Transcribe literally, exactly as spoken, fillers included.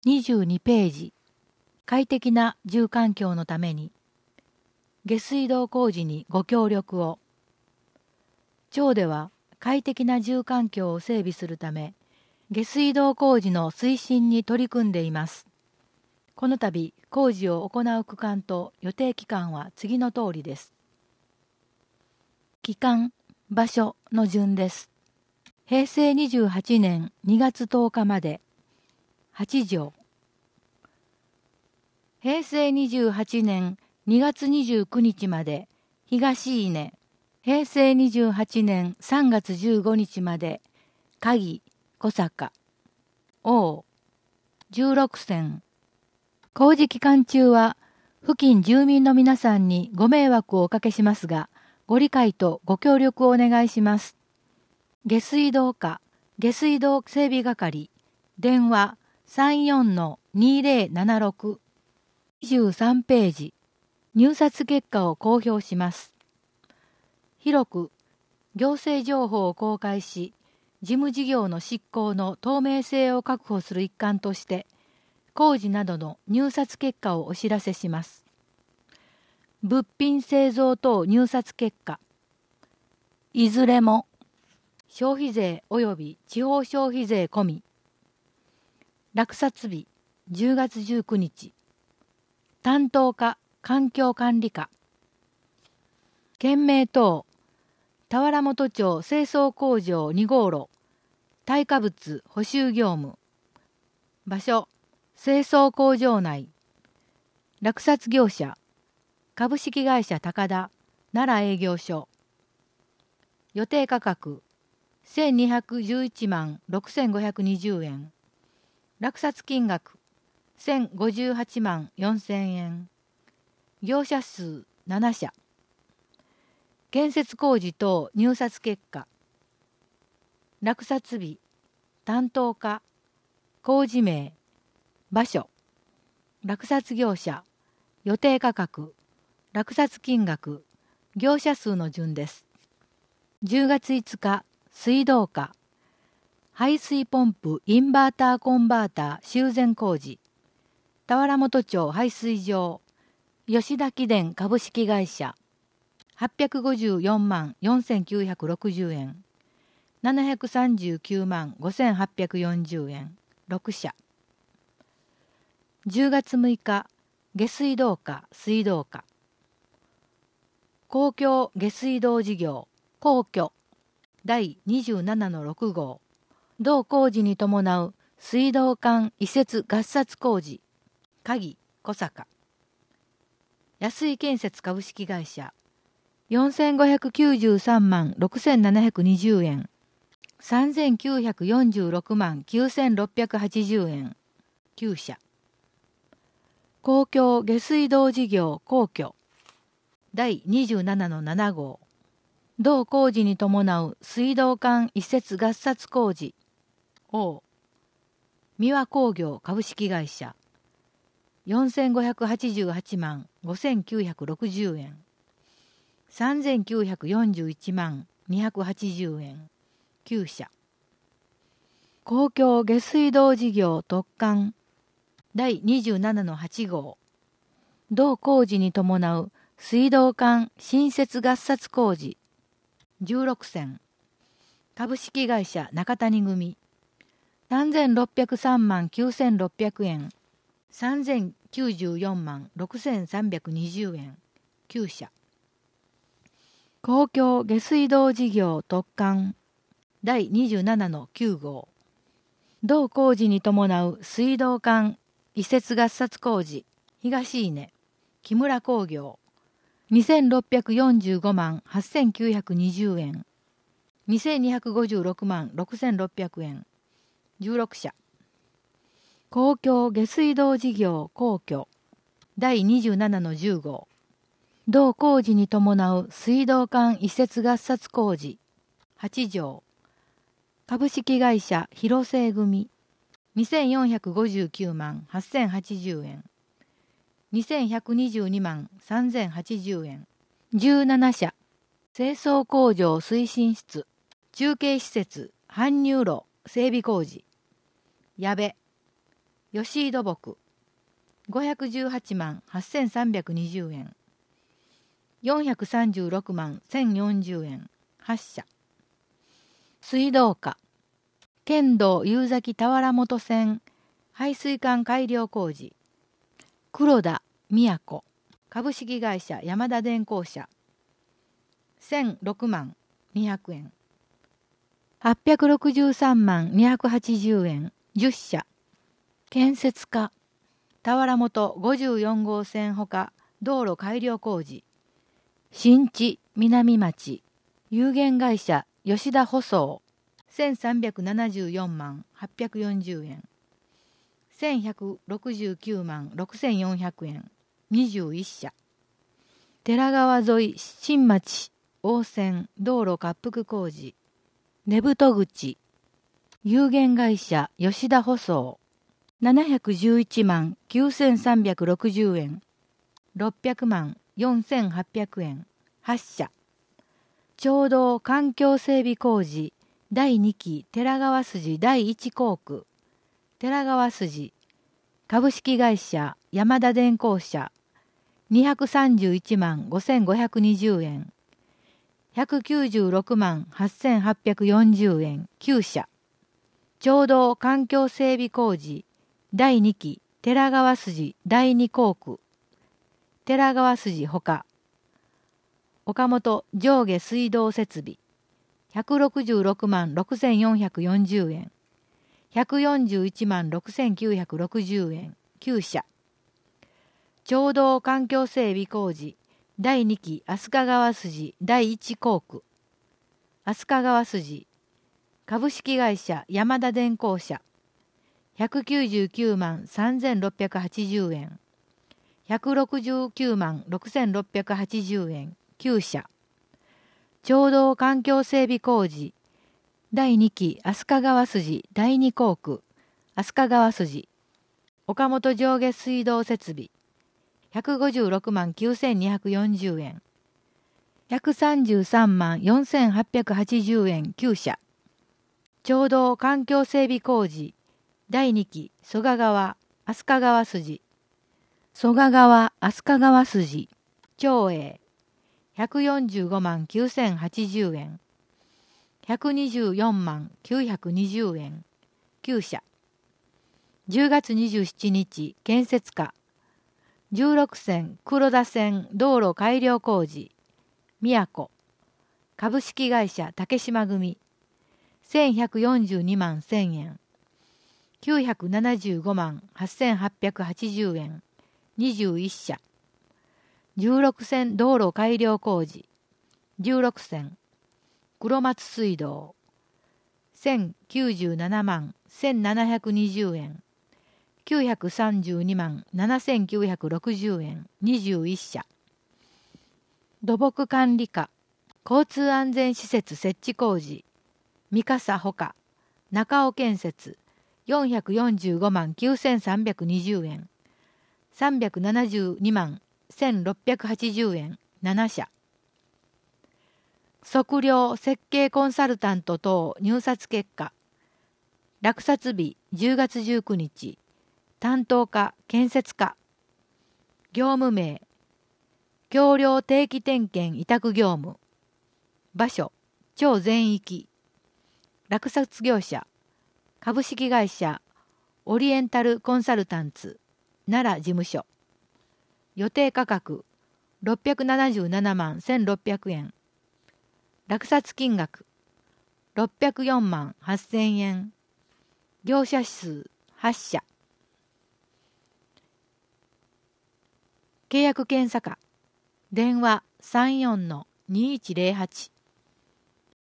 にじゅうにページ、快適な住環境のために、下水道工事にご協力を。町では快適な住環境を整備するため、下水道工事の推進に取り組んでいます。この度、工事を行う区間と予定期間は次の通りです。期間、場所の順です。へいせいにじゅうはちねんにがつとおかまで、はちじょう。へいせいにじゅうはちねんにがつにじゅうくにちまで、東稲。へいせいにじゅうはちねんさんがつじゅうごにちまで、鍵、小坂。王、じゅうろくせん。工事期間中は、付近住民の皆さんにご迷惑をおかけしますが、ご理解とご協力をお願いします。下水道課、下水道整備係、電話 さんよんのにぜろななろく。にじゅうさんページ、入札結果を公表します。広く、行政情報を公開し、事務事業の執行の透明性を確保する一環として、工事などの入札結果をお知らせします。物品製造等入札結果。いずれも、消費税及び地方消費税込み。落札日、じゅうがつじゅうくにち。担当課、環境管理課。県名等、田原本町清掃工場にごうろ、耐火物補修業務。場所、清掃工場内。落札業者、株式会社高田、奈良営業所。予定価格、せんにひゃくじゅういちまんろくせんごひゃくにじゅうえん。落札金額、せんごじゅうはちまんよんせんえん。業者数ななしゃ。建設工事等入札結果。落札日、担当課、工事名、場所、落札業者、予定価格、落札金額、業者数の順です。じゅうがついつか、水道課、排水ポンプインバーターコンバーター修繕工事、田原本町排水場、吉田機電株式会社、はっぴゃくごじゅうよんまんよんせんきゅうひゃくろくじゅうえん、ななひゃくさんじゅうきゅうまんごせんはっぴゃくよんじゅうえん、ろくしゃ。じゅうがつむいか、下水道課、水道課。公共下水道事業、公共、だいにじゅうななのろくごう。同工事に伴う水道管移設合札工事、鍵、小坂。安井建設株式会社、よんせんごひゃくきゅうじゅうさんまんろくせんななひゃくにじゅうえん、さんぜんきゅうひゃくよんじゅうろくまんきゅうせんろっぴゃくはちじゅうえん、きゅうしゃ。公共下水道事業公共、だいにじゅうななのななごう。同工事に伴う水道管移設合札工事、王、三輪工業株式会社、よんせんごひゃくはちじゅうはちまんごせんきゅうひゃくろくじゅうえん、さんぜんきゅうひゃくよんじゅういちまんにひゃくはちじゅうえん、きゅうしゃ。公共下水道事業特管、だいにじゅうななのはちごう。同工事に伴う水道管新設合札工事、じゅうろくせん。株式会社中谷組、さんぜんろっぴゃくさんまんきゅうせんろっぴゃくえん、さんぜんきゅうじゅうよんまんろくせんさんびゃくにじゅうえん、きゅうしゃ。公共下水道事業特管、だいにじゅうななのきゅうごう。同工事に伴う水道管移設合札工事、東稲、木村工業、にせんろっぴゃくよんじゅうごまんはっせんきゅうひゃくにじゅうえん、にせんにひゃくごじゅうろくまんろくせんろっぴゃくえん、じゅうろくしゃ。公共下水道事業公共、だいにじゅうななのじゅうごう。同工事に伴う水道管移設合札工事、はちじょう。株式会社広成組、にせんよんひゃくごじゅうきゅうまんはっせんはちじゅうえん、にせんひゃくにじゅうにまんさんぜんはちじゅうえん、じゅうななしゃ。清掃工場推進室、中継施設搬入路整備工事、矢部、 吉井土木ごひゃくじゅうはちまんはっせんさんびゃくにじゅうえん。よんひゃくさんじゅうろくまんせんよんじゅうえん発射。水道課県道夕崎田原本線排水管改良工事黒田都株式会社山田電工社せんろくまんにひゃくえん。はっぴゃくろくじゅうさんまんにひゃくはちじゅうえんじゅっしゃ。建設課田原本ごじゅうよんごうせんほか道路改良工事新地南町有限会社吉田舗装せんさんびゃくななじゅうよんまんはっぴゃくよんじゅうえん。せんひゃくろくじゅうきゅうまんろくせんよんひゃくえんにじゅういっしゃ。寺川沿い新町大線道路滑腹工事根太口有限会社吉田舗装ななひゃくじゅういちまんきゅうせんさんびゃくろくじゅうえんろっぴゃくまんよんせんはっぴゃくえん発射。町道環境整備工事だいにき寺川筋だいいち工区寺川筋株式会社山田電工社にひゃくさんじゅういちまんごせんごひゃくにじゅうえんひゃくきゅうじゅうろくまんはっせんはっぴゃくよんじゅうえんきゅうしゃ。町道環境整備工事だいにき寺川筋だいに工区寺川筋ほか岡本上下水道設備ひゃくろくじゅうろくまんろくせんよんひゃくよんじゅうえんひゃくよんじゅういちまんろくせんきゅうひゃくろくじゅうえんきゅうしゃ。町道環境整備工事だいにき飛鳥川筋だいいち工区飛鳥川筋株式会社山田電工社ひゃくきゅうじゅうきゅうまんさんぜんろっぴゃくはちじゅうえんひゃくろくじゅうきゅうまんろくせんろっぴゃくはちじゅうえんきゅうしゃ。町道環境整備工事だいにき飛鳥川筋だいに工区飛鳥川筋岡本上下水道設備ひゃくごじゅうろくまんきゅうせんにひゃくよんじゅうえんひゃくさんじゅうさんまんよんせんはっぴゃくはちじゅうえんきゅうしゃ。町道環境整備工事だいにき曽我川飛鳥川筋曽我川飛鳥川筋町営ひゃくよんじゅうごまんきゅうせんはちじゅうえんひゃくにじゅうよんまんきゅうひゃくにじゅうえんきゅうしゃ。じゅうがつにじゅうしちにち建設課じゅうろくせん黒田線道路改良工事都株式会社竹島組せんひゃくよんじゅうにまんせんえんきゅうひゃくななじゅうごまんはっせんはっぴゃくはちじゅうえんにじゅういっしゃ。じゅうろくせん道路改良工事じゅうろくせん黒松水道せんきゅうじゅうななまんせんななひゃくにじゅうえんきゅうひゃくさんじゅうにまんななせんきゅうひゃくろくじゅうえんにじゅういっしゃ。土木管理課交通安全施設設置工事三笠ほか中尾建設よんひゃくよんじゅうごまんきゅうせんさんびゃくにじゅうえんさんびゃくななじゅうにまんせんろっぴゃくはちじゅうえんななしゃ。測量設計コンサルタント等入札結果落札日じゅうがつじゅうくにち担当課建設課業務名橋梁定期点検委託業務場所町全域落札業者株式会社オリエンタルコンサルタンツ奈良事務所予定価格ろっぴゃくななじゅうななまんせんろっぴゃくえん落札金額ろっぴゃくよんまんはっせんえん業者数はっしゃ。契約検査課電話 さんよんのにいちゼロはち